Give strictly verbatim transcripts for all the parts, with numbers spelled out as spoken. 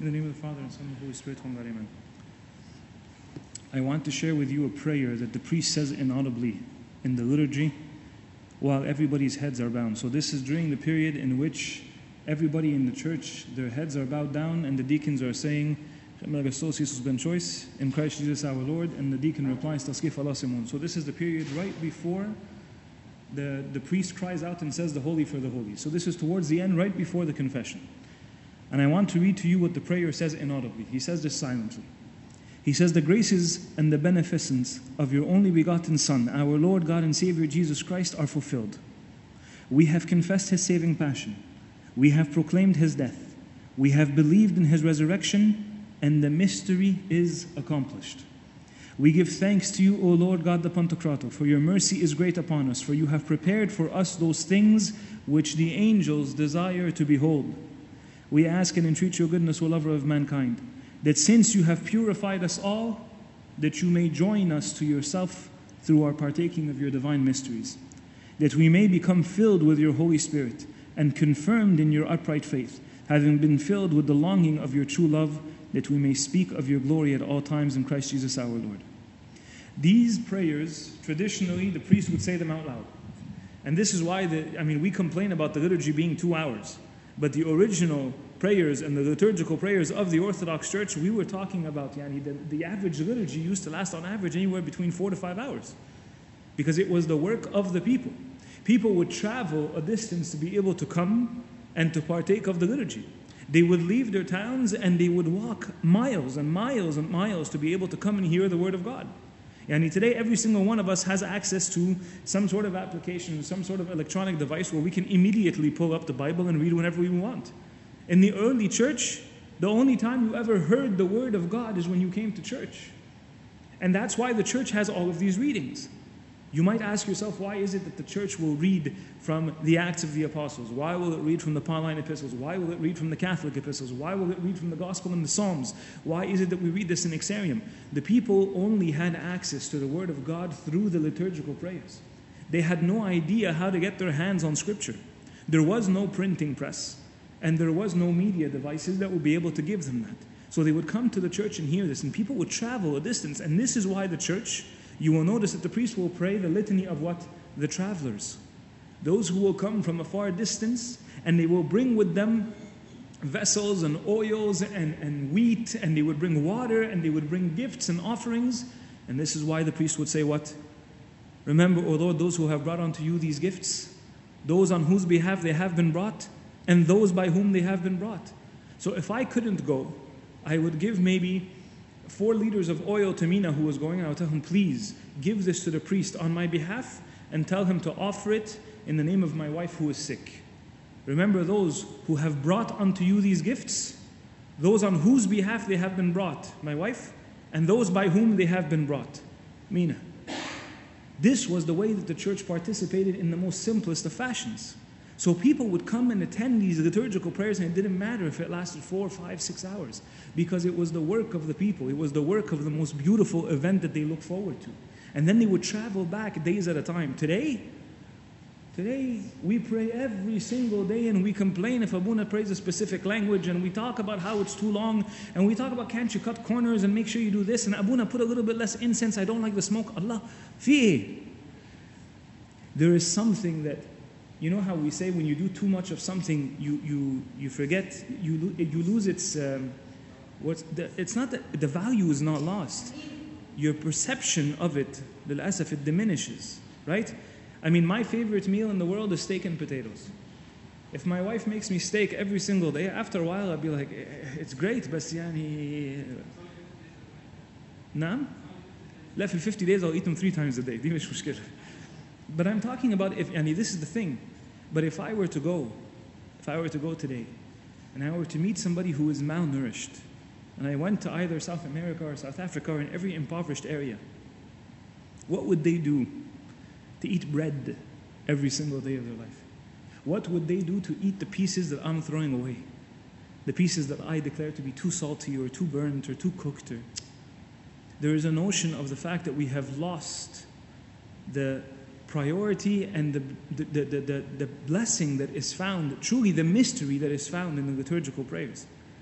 In the name of the Father, and Son, and the Holy Spirit, one God, amen. I want to share with you a prayer that the priest says inaudibly in the liturgy while everybody's heads are bowed. So this is during the period in which everybody in the church, their heads are bowed down, and the deacons are saying, in Christ Jesus our Lord, and the deacon replies, Taskif Allah Simon. So this is the period right before the, the priest cries out and says the holy for the holy. So this is towards the end, right before the confession. And I want to read to you what the prayer says inaudibly. He says this silently. He says, the graces and the beneficence of your only begotten Son, our Lord God and Savior Jesus Christ, are fulfilled. We have confessed His saving passion. We have proclaimed His death. We have believed in His resurrection, and the mystery is accomplished. We give thanks to you, O Lord God the Pantocrator, for your mercy is great upon us, for you have prepared for us those things which the angels desire to behold. We ask and entreat your goodness, O lover of mankind, that since you have purified us all, that you may join us to yourself through our partaking of your divine mysteries, that we may become filled with your Holy Spirit and confirmed in your upright faith, having been filled with the longing of your true love, that we may speak of your glory at all times in Christ Jesus our Lord. These prayers, traditionally, the priest would say them out loud. And this is why, the, I mean, we complain about the liturgy being two hours. But the original prayers and the liturgical prayers of the Orthodox Church, we were talking about, yani, the, the average liturgy used to last on average anywhere between four to five hours. Because it was the work of the people. People would travel a distance to be able to come and to partake of the liturgy. They would leave their towns and they would walk miles and miles and miles to be able to come and hear the Word of God. Yani today, every single one of us has access to some sort of application, some sort of electronic device where we can immediately pull up the Bible and read whenever we want. In the early church, the only time you ever heard the Word of God is when you came to church. And that's why the church has all of these readings. You might ask yourself, why is it that the church will read from the Acts of the Apostles? Why will it read from the Pauline epistles? Why will it read from the Catholic epistles? Why will it read from the Gospel and the Psalms? Why is it that we read this in Exarium? The people only had access to the Word of God through the liturgical prayers. They had no idea how to get their hands on Scripture. There was no printing press, and there was no media devices that would be able to give them that. So they would come to the church and hear this, and people would travel a distance. And this is why the church, you will notice that the priest will pray the litany of what? The travelers. Those who will come from a far distance, and they will bring with them vessels and oils and, and wheat, and they would bring water, and they would bring gifts and offerings. And this is why the priest would say what? Remember, O Lord, those who have brought unto you these gifts, those on whose behalf they have been brought, and those by whom they have been brought. So if I couldn't go, I would give maybe four liters of oil to Mina who was going, and I would tell him, please give this to the priest on my behalf and tell him to offer it in the name of my wife who is sick. Remember those who have brought unto you these gifts, those on whose behalf they have been brought, my wife, and those by whom they have been brought, Mina. This was the way that the church participated in the most simplest of fashions. So people would come and attend these liturgical prayers, and it didn't matter if it lasted four, five, six hours, because it was the work of the people. It was the work of the most beautiful event that they look forward to. And then they would travel back days at a time. Today, today we pray every single day, and we complain if Abuna prays a specific language, and we talk about how it's too long, and we talk about can't you cut corners and make sure you do this, and Abuna put a little bit less incense, I don't like the smoke. Allah, fi. There is something that, you know how we say when you do too much of something, you you you forget, you you lose its, um, what's the, it's not that the value is not lost. Your perception of it, للأسف, it diminishes, right? I mean, my favorite meal in the world is steak and potatoes. If my wife makes me steak every single day, after a while I'll be like, it's great, بس يعني نعم؟ لا, في fifty days I'll eat them three times a day. دي مش مشكلة. But I'm talking about if, and this is the thing, but if I were to go, if I were to go today, and I were to meet somebody who is malnourished, and I went to either South America or South Africa or in every impoverished area, what would they do to eat bread every single day of their life? What would they do to eat the pieces that I'm throwing away? The pieces that I declare to be too salty or too burnt or too cooked. Or... There is a notion of the fact that we have lost the priority and the, the, the, the, the blessing that is found, truly the mystery that is found in the liturgical prayers.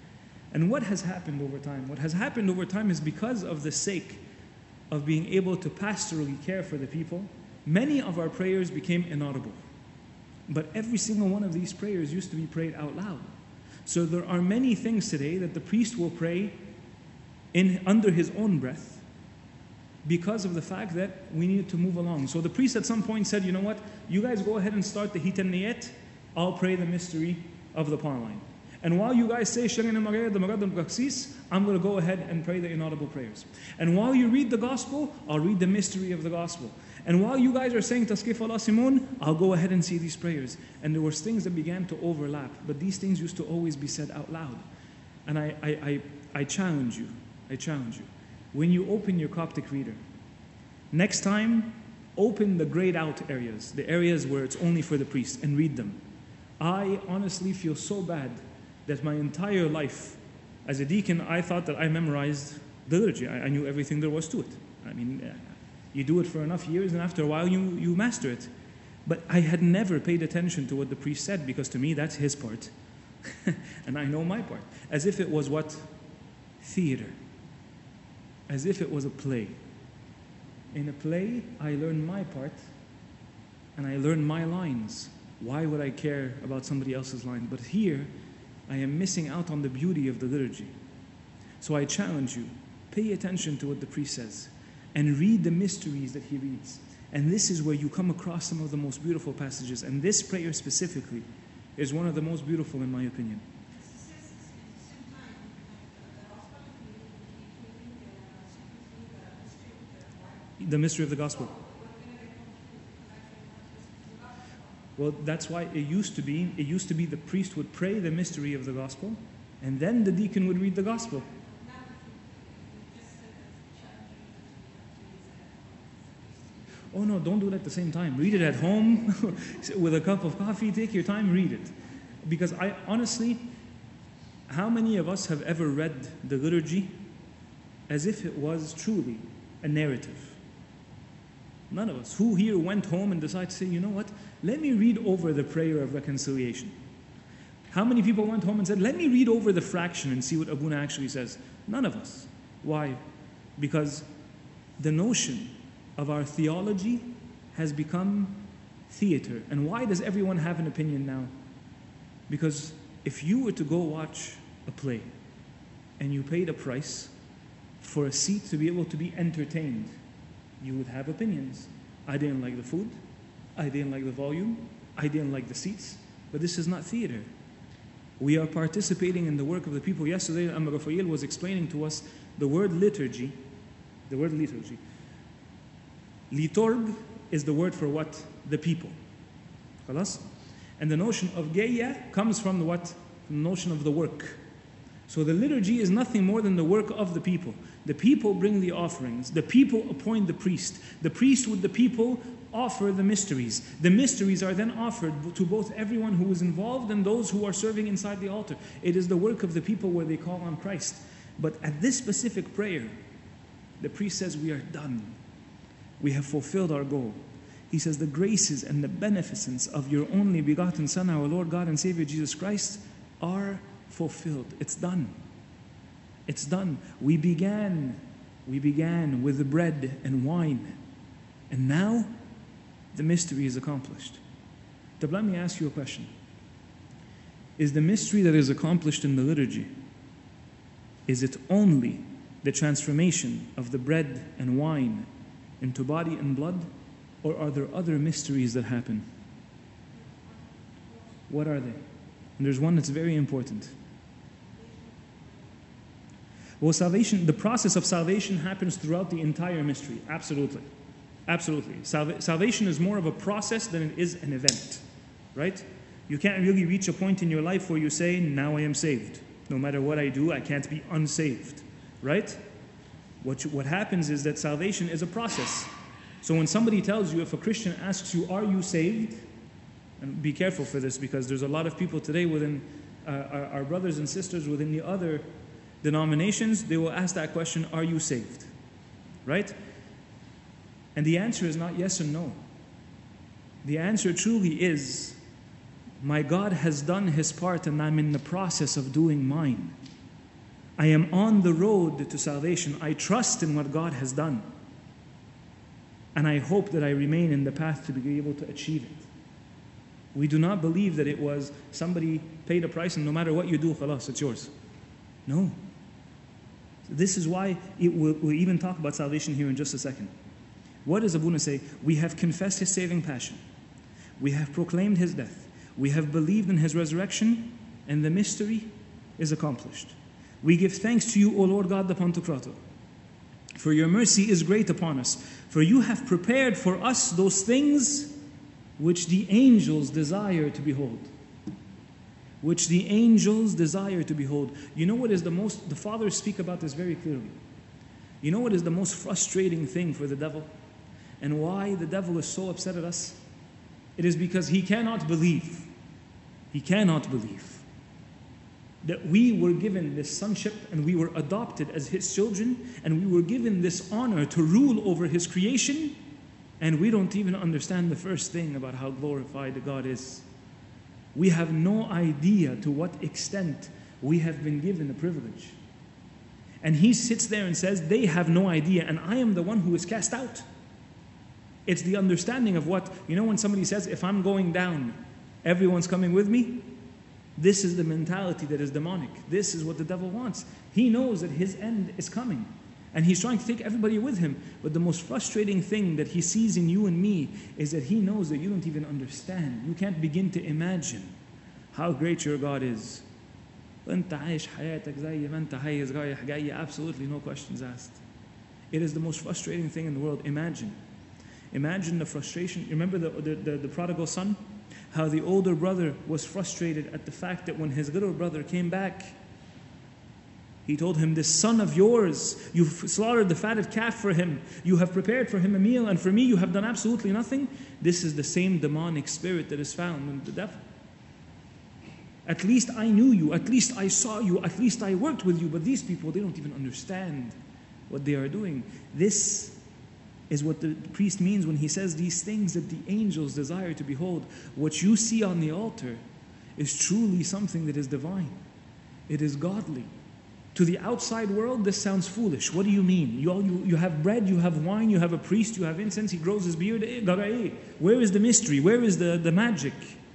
And what has happened over time? What has happened over time is because of the sake of being able to pastorally care for the people, many of our prayers became inaudible. But every single one of these prayers used to be prayed out loud. So there are many things today that the priest will pray in under his own breath because of the fact that we need to move along. So the priest at some point said, you know what, you guys go ahead and start the Hit and Niyat, I'll pray the mystery of the pawn line. And while you guys say Sharina Maria the Marad al-Qaqsis, I'm going to go ahead and pray the inaudible prayers. And while you read the gospel, I'll read the mystery of the gospel. And while you guys are saying Taskif Allah Simon, I'll go ahead and say these prayers. And there were things that began to overlap, but these things used to always be said out loud. And I, I, I, I challenge you, I challenge you, when you open your Coptic reader, next time, open the grayed out areas, the areas where it's only for the priest, and read them. I honestly feel so bad that my entire life, as a deacon, I thought that I memorized the liturgy. I, I knew everything there was to it. I mean, you do it for enough years, and after a while, you, you master it. But I had never paid attention to what the priest said, because to me, that's his part. And I know my part. As if it was what? Theater. As if it was a play. In a play, I learn my part, and I learn my lines. Why would I care about somebody else's line? But here, I am missing out on the beauty of the liturgy. So I challenge you, pay attention to what the priest says and read the mysteries that he reads. And this is where you come across some of the most beautiful passages. And this prayer specifically is one of the most beautiful in my opinion. The mystery of the gospel. Well, that's why it used to be, it used to be the priest would pray the mystery of the gospel, and then the deacon would read the gospel. Oh no, don't do it at the same time. Read it at home with a cup of coffee, take your time, read it. Because I honestly, how many of us have ever read the liturgy as if it was truly a narrative? None of us. Who here went home and decided to say, you know what, let me read over the prayer of reconciliation? How many people went home and said, let me read over the fraction and see what Abuna actually says? None of us. Why? Because the notion of our theology has become theater. And why does everyone have an opinion now? Because if you were to go watch a play and you paid a price for a seat to be able to be entertained, you would have opinions. I didn't like the food. I didn't like the volume. I didn't like the seats. But this is not theater. We are participating in the work of the people. Yesterday, Amma Rafael was explaining to us the word liturgy. The word liturgy. Liturg is the word for what? The people. Khalas? And the notion of geya comes from the what? From the notion of the work. So the liturgy is nothing more than the work of the people. The people bring the offerings. The people appoint the priest. The priest with the people offer the mysteries. The mysteries are then offered to both everyone who is involved and those who are serving inside the altar. It is the work of the people where they call on Christ. But at this specific prayer, the priest says, we are done. We have fulfilled our goal. He says, the graces and the beneficence of your only begotten Son, our Lord God and Savior Jesus Christ, are fulfilled. It's done. It's done. We began, we began with the bread and wine. And now, the mystery is accomplished. But let me ask you a question. Is the mystery that is accomplished in the liturgy, is it only the transformation of the bread and wine into body and blood? Or are there other mysteries that happen? What are they? And there's one that's very important. Well, salvation, the process of salvation happens throughout the entire mystery. Absolutely. Absolutely. Salva- salvation is more of a process than it is an event. Right? You can't really reach a point in your life where you say, now I am saved. No matter what I do, I can't be unsaved. Right? What, you, what happens is that salvation is a process. So when somebody tells you, if a Christian asks you, are you saved? And be careful for this, because there's a lot of people today within, uh, our, our brothers and sisters within the other denominations, they will ask that question, are you saved? Right? And the answer is not yes and no. The answer truly is, my God has done His part and I'm in the process of doing mine. I am on the road to salvation. I trust in what God has done. And I hope that I remain in the path to be able to achieve it. We do not believe that it was somebody paid a price and no matter what you do, khalas, it's yours. No. This is why it will, we'll even talk about salvation here in just a second. What does Abuna say? We have confessed His saving passion. We have proclaimed His death. We have believed in His resurrection, and the mystery is accomplished. We give thanks to you, O Lord God the Pantocrator, for your mercy is great upon us. For you have prepared for us those things which the angels desire to behold. Which the angels desire to behold. You know what is the most, the fathers speak about this very clearly. You know what is the most frustrating thing for the devil? And why the devil is so upset at us? It is because he cannot believe. He cannot believe that we were given this sonship and we were adopted as His children and we were given this honor to rule over His creation, and we don't even understand the first thing about how glorified God is. We have no idea to what extent we have been given the privilege. And He sits there and says, they have no idea, and I am the one who is cast out. It's the understanding of what, you know when somebody says, if I'm going down, everyone's coming with me? This is the mentality that is demonic. This is what the devil wants. He knows that his end is coming. And he's trying to take everybody with him. But the most frustrating thing that he sees in you and me is that he knows that you don't even understand. You can't begin to imagine how great your God is. Absolutely no questions asked. It is the most frustrating thing in the world. Imagine. Imagine the frustration. Remember the, the, the, the prodigal son? How the older brother was frustrated at the fact that when his little brother came back, he told him, this son of yours, you've slaughtered the fatted calf for him. You have prepared for him a meal, and for me you have done absolutely nothing. This is the same demonic spirit that is found in the devil. At least I knew you. At least I saw you. At least I worked with you. But these people, they don't even understand what they are doing. This is what the priest means when he says these things that the angels desire to behold. What you see on the altar is truly something that is divine. It is godly. To the outside world, this sounds foolish. What do you mean? You, all, you, you have bread, you have wine, you have a priest, you have incense, he grows his beard. Where is the mystery? Where is the, the magic?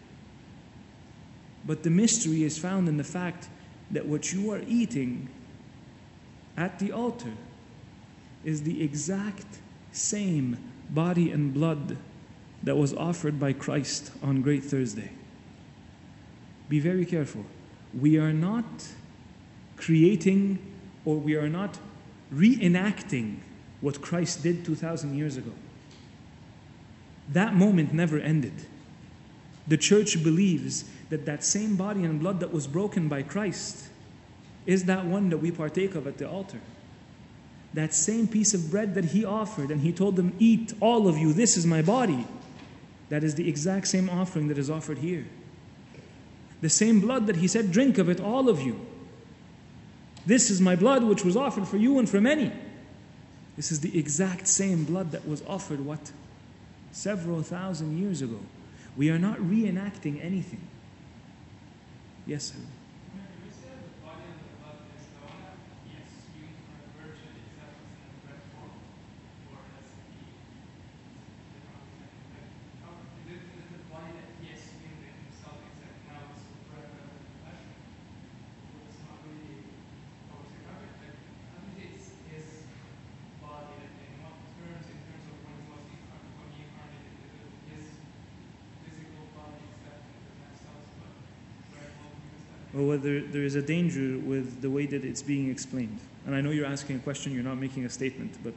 But the mystery is found in the fact that what you are eating at the altar is the exact same body and blood that was offered by Christ on Great Thursday. Be very careful. We are not creating or we are not reenacting what Christ did two thousand years ago. That moment never ended. The church believes that that same body and blood that was broken by Christ is that one that we partake of at the altar. That same piece of bread that He offered, and He told them, eat all of you, this is my body. That is the exact same offering that is offered here. The same blood that He said, drink of it, all of you. This is my blood which was offered for you and for many. This is the exact same blood that was offered, what? Several thousand years ago. We are not reenacting anything. Yes, sir. Or whether there is a danger with the way that it's being explained. And I know you're asking a question, you're not making a statement, but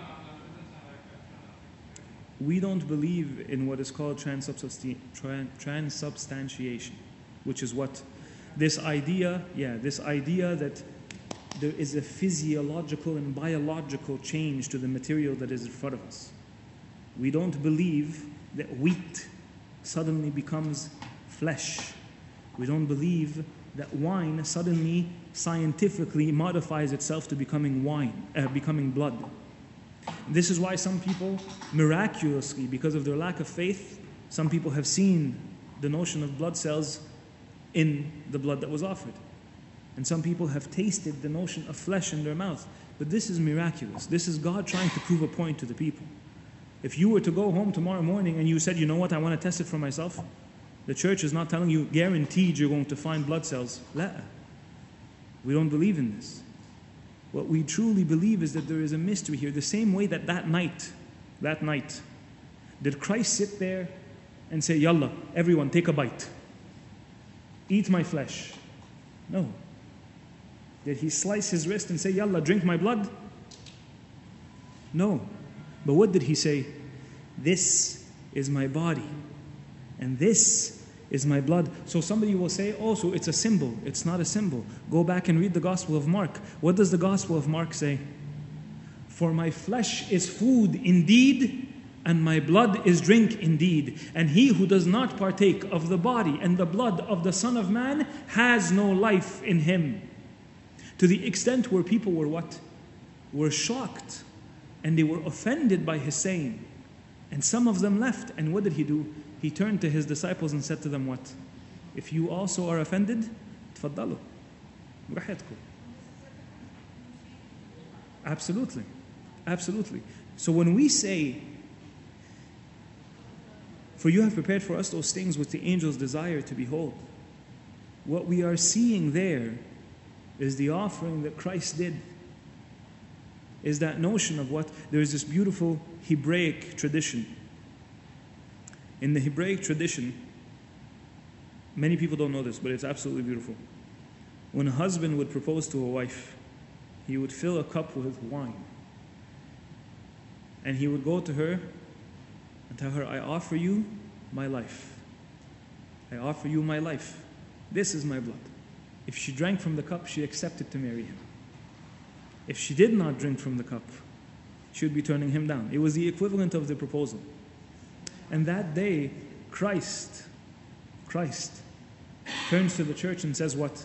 we don't believe in what is called transubstanti- transubstantiation, which is what? This idea, yeah, this idea that there is a physiological and biological change to the material that is in front of us. We don't believe that wheat suddenly becomes flesh. We don't believe that wine suddenly scientifically modifies itself to becoming wine, uh, becoming blood. This is why some people, miraculously, because of their lack of faith, some people have seen the notion of blood cells in the blood that was offered. And some people have tasted the notion of flesh in their mouth. But this is miraculous. This is God trying to prove a point to the people. If you were to go home tomorrow morning and you said, you know what, I want to test it for myself, the church is not telling you, guaranteed you're going to find blood cells. La. We don't believe in this. What we truly believe is that there is a mystery here. The same way that that night, that night, did Christ sit there and say, Yalla, everyone take a bite. Eat my flesh. No. Did he slice his wrist and say, Yalla, drink my blood? No. But what did he say? This is my body. And this is my blood. So somebody will say, oh, so it's a symbol. It's not a symbol. Go back and read the Gospel of Mark. What does the Gospel of Mark say? For my flesh is food indeed, and my blood is drink indeed. And he who does not partake of the body and the blood of the Son of Man has no life in him. To the extent where people were what? Were shocked. And they were offended by his saying. And some of them left. And what did he do? He turned to his disciples and said to them what? If you also are offended, تفضلوا. براحتكم. Absolutely. Absolutely. So when we say, for you have prepared for us those things which the angels desire to behold, what we are seeing there is the offering that Christ did. Is that notion of what? There is this beautiful Hebraic tradition. In the Hebraic tradition, many people don't know this, but it's absolutely beautiful. When a husband would propose to a wife, he would fill a cup with wine. And he would go to her and tell her, I offer you my life. I offer you my life. This is my blood. If she drank from the cup, she accepted to marry him. If she did not drink from the cup, she would be turning him down. It was the equivalent of the proposal. And that day, Christ, Christ turns to the church and says what?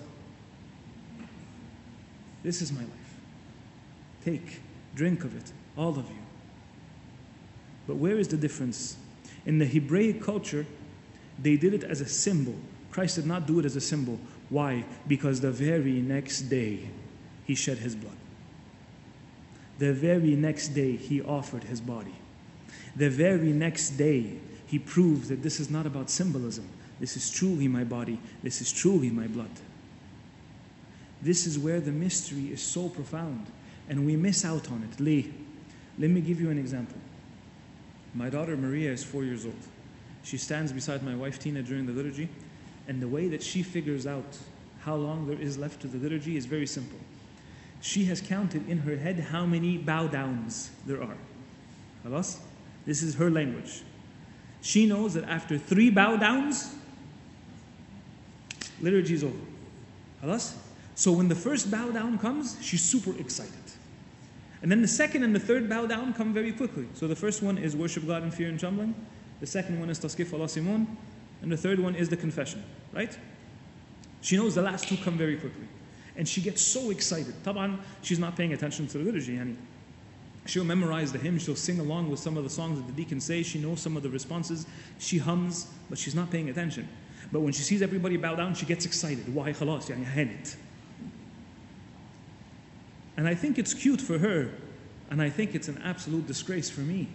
This is my life. Take, drink of it, all of you. But where is the difference? In the Hebraic culture, they did it as a symbol. Christ did not do it as a symbol. Why? Because the very next day, he shed his blood. The very next day, he offered his body. The very next day, he proved that this is not about symbolism. This is truly my body. This is truly my blood. This is where the mystery is so profound, and we miss out on it. Lee, let me give you an example. My daughter Maria is four years old. She stands beside my wife Tina during the liturgy, and the way that she figures out how long there is left to the liturgy is very simple. She has counted in her head how many bow downs there are. Khalas? This is her language. She knows that after three bow downs, liturgy is over. Khalas? So when the first bow down comes, she's super excited. And then the second and the third bow down come very quickly. So the first one is worship God in fear and trembling. The second one is tasqif Allah Simon. And the third one is the confession. Right? She knows the last two come very quickly. And she gets so excited. Taban, she's not paying attention to the liturgy. Yani. She'll memorize the hymn. She'll sing along with some of the songs that the deacons say. She knows some of the responses. She hums, but she's not paying attention. But when she sees everybody bow down, she gets excited. Why khalas? Yani hanit. And I think it's cute for her. And I think it's an absolute disgrace for me.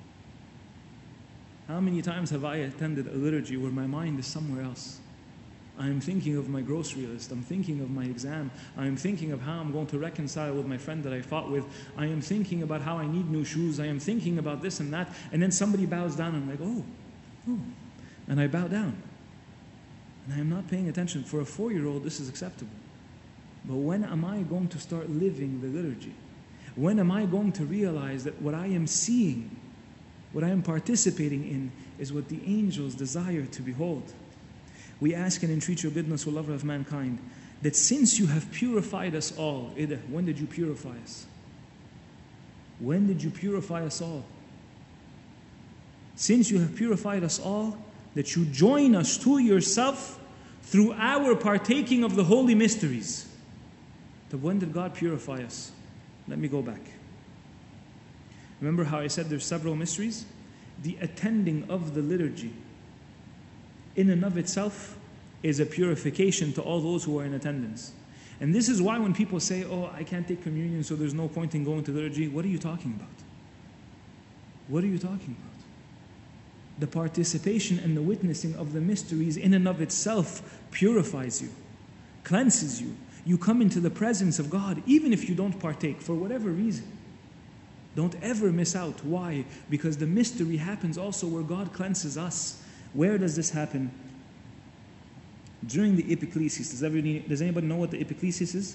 How many times have I attended a liturgy where my mind is somewhere else? I am thinking of my grocery list. I'm thinking of my exam. I am thinking of how I'm going to reconcile with my friend that I fought with. I am thinking about how I need new shoes. I am thinking about this and that. And then somebody bows down and I'm like, oh, oh. And I bow down. And I am not paying attention. For a four-year-old, this is acceptable. But when am I going to start living the liturgy? When am I going to realize that what I am seeing, what I am participating in, is what the angels desire to behold? We ask and entreat your goodness, O lover of mankind, that since you have purified us all, when did you purify us? When did you purify us all? Since you have purified us all, that you join us to yourself through our partaking of the holy mysteries. But when did God purify us? Let me go back. Remember how I said there's several mysteries? The attending of the liturgy in and of itself is a purification to all those who are in attendance. And this is why when people say, oh, I can't take communion, so there's no point in going to liturgy, what are you talking about? What are you talking about? The participation and the witnessing of the mysteries in and of itself purifies you, cleanses you. You come into the presence of God, even if you don't partake, for whatever reason. Don't ever miss out. Why? Because the mystery happens also where God cleanses us. Where does this happen? During the epiclesis. Does, everybody, does anybody know what the epiclesis is?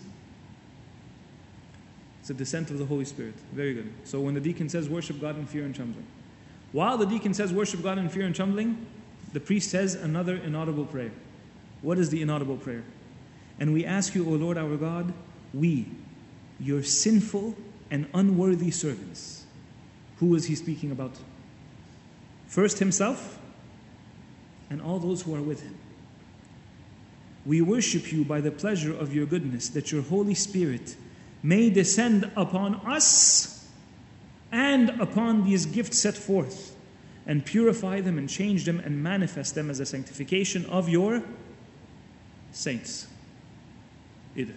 It's the descent of the Holy Spirit. Very good. So when the deacon says, worship God in fear and trembling. While the deacon says, worship God in fear and trembling, the priest says another inaudible prayer. What is the inaudible prayer? And we ask you, O Lord our God, we, your sinful and unworthy servants. Who is he speaking about? First himself and all those who are with him. We worship you by the pleasure of your goodness, that your Holy Spirit may descend upon us and upon these gifts set forth, and purify them and change them and manifest them as a sanctification of your saints. Id.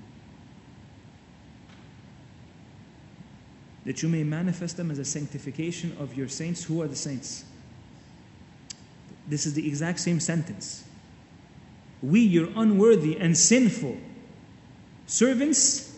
That you may manifest them as a sanctification of your saints. Who are the saints? This is the exact same sentence. We, your unworthy and sinful servants,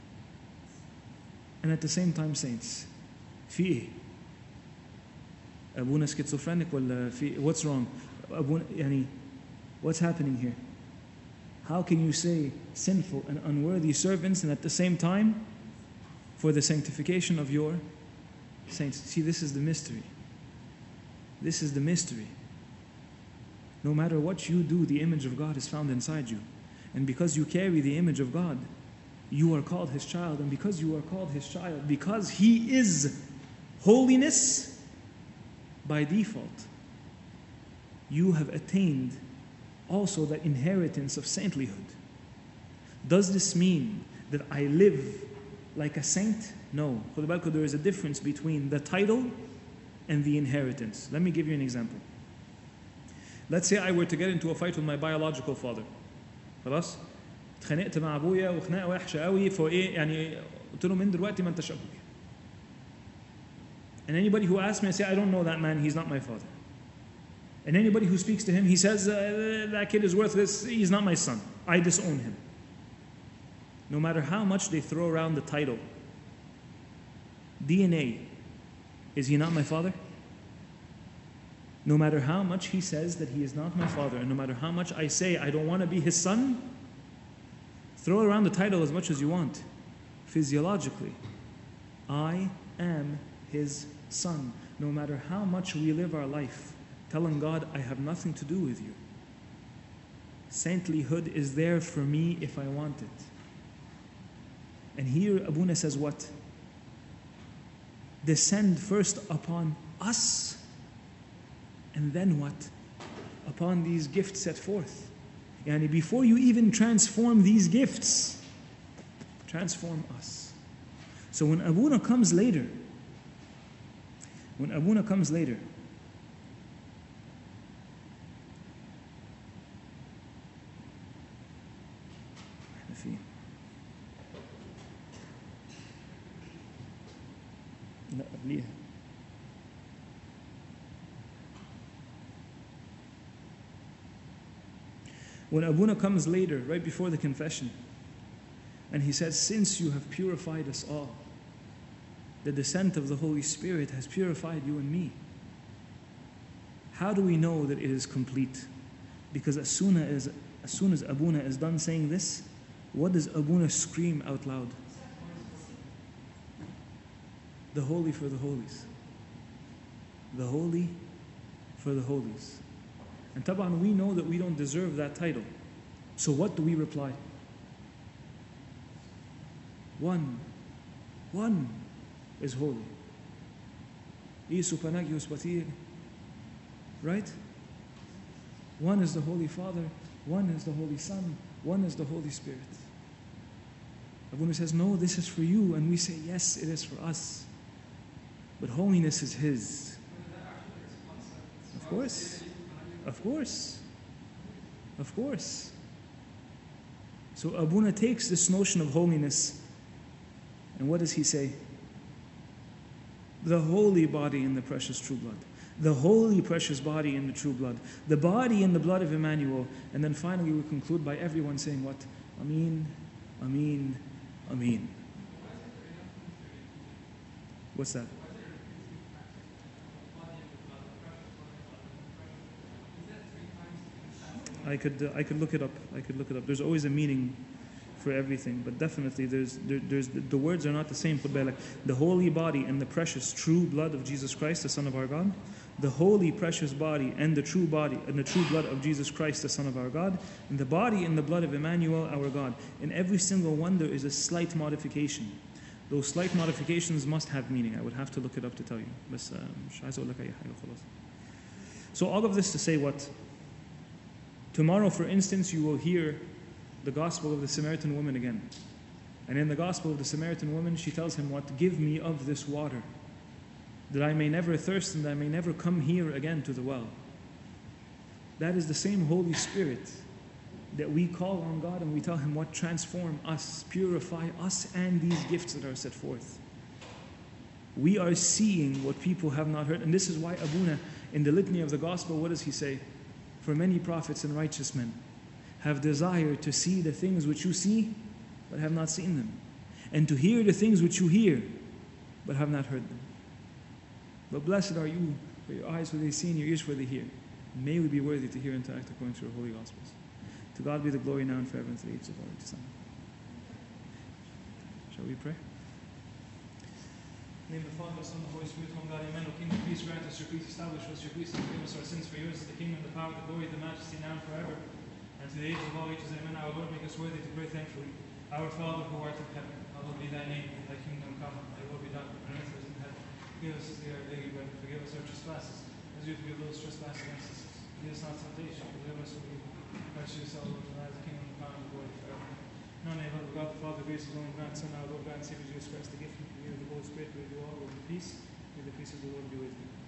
and at the same time saints. في إيه؟ أبونا schizophrenic ولا في what's wrong? أبونا يعني what's happening here? How can you say sinful and unworthy servants and at the same time for the sanctification of your saints? See, this is the mystery. This is the mystery. No matter what you do, the image of God is found inside you. And because you carry the image of God, you are called His child. And because you are called His child, because He is holiness, by default, you have attained also the inheritance of saintlyhood. Does this mean that I live like a saint? No. There is a difference between the title and the inheritance. Let me give you an example. Let's say I were to get into a fight with my biological father. خلاص؟ اتخانقت مع ابويا وخناقه وحشه قوي فايه يعني قلت له من دلوقتي ما انتش ابويا. And anybody who asks me, I say, I don't know that man, he's not my father. And anybody who speaks to him, he says, uh, that kid is worthless, he's not my son. I disown him. No matter how much they throw around the title, D N A, is he not my father? No matter how much he says that he is not my father, and no matter how much I say I don't want to be his son, throw around the title as much as you want. Physiologically, I am his son. No matter how much we live our life telling God, I have nothing to do with you. Saintlyhood is there for me if I want it. And here Abuna says what? Descend first upon us, and then what? Upon these gifts set forth. Yani before you even transform these gifts, transform us. So when Abuna comes later, when Abuna comes later, لا قبليها when Abuna comes later, right before the confession, and he says, since you have purified us all, the descent of the Holy Spirit has purified you and me. How do we know that it is complete? Because as soon as, as soon as Abuna is done saying this, what does Abuna scream out loud? The holy for the holies. The holy for the holies. And taban, we know that we don't deserve that title. So what do we reply? One. One is holy. Right? One is the Holy Father, one is the Holy Son, one is the Holy Spirit. Abuna says, no, this is for you. And we say, yes, it is for us. But holiness is His. Of course. Of course. Of course. So Abuna takes this notion of holiness, and what does he say? The holy body in the precious true blood. The holy precious body in the true blood. The body in the blood of Emmanuel. And then finally we conclude by everyone saying what? Ameen, Ameen, Ameen. What's that? I could uh, I could look it up. I could look it up. There's always a meaning for everything, but definitely there's there, there's the words are not the same. Like the holy body and the precious true blood of Jesus Christ, the Son of our God, the holy precious body and the true body and the true blood of Jesus Christ, the Son of our God, and the body and the blood of Emmanuel, our God. In every single one there is a slight modification. Those slight modifications must have meaning. I would have to look it up to tell you. So all of this to say what? Tomorrow, for instance, you will hear the gospel of the Samaritan woman again. And in the gospel of the Samaritan woman, she tells him what? Give me of this water, that I may never thirst and I may never come here again to the well. That is the same Holy Spirit that we call on God and we tell Him what? Transform us, purify us and these gifts that are set forth. We are seeing what people have not heard. And this is why Abuna, in the litany of the gospel, what does he say? For many prophets and righteous men have desired to see the things which you see, but have not seen them, and to hear the things which you hear, but have not heard them. But blessed are you, for your eyes for they see and your ears for they hear. May we be worthy to hear and to act according to your holy gospels. To God be the glory now and forever and to the ages of our Son. Shall we pray? In the name of the Father, the Son, and the Holy Spirit, one God, amen. O King of peace, grant us your peace, establish us your peace, and forgive us our sins. For yours is the kingdom, the power, the glory, the majesty, now and forever. And to the ages of all ages, amen. Our Lord, make us worthy to pray thankfully. Our Father, who art in heaven, hallowed be thy name. Thy kingdom come, thy will be done, on earth as in heaven. Give us this day our daily bread, and forgive us our trespasses, as we forgive those who trespass against us. Lead us not to temptation, but deliver us from evil. Christ Jesus, our Lord, for thine is the kingdom, the power, and the glory forever. Now, in the name of God, the Father, grace, His only begotten Son, our Lord, God, and Savior Jesus Christ, the gift and communion of the Holy Spirit, we do all with peace. May the peace of the Lord be with you.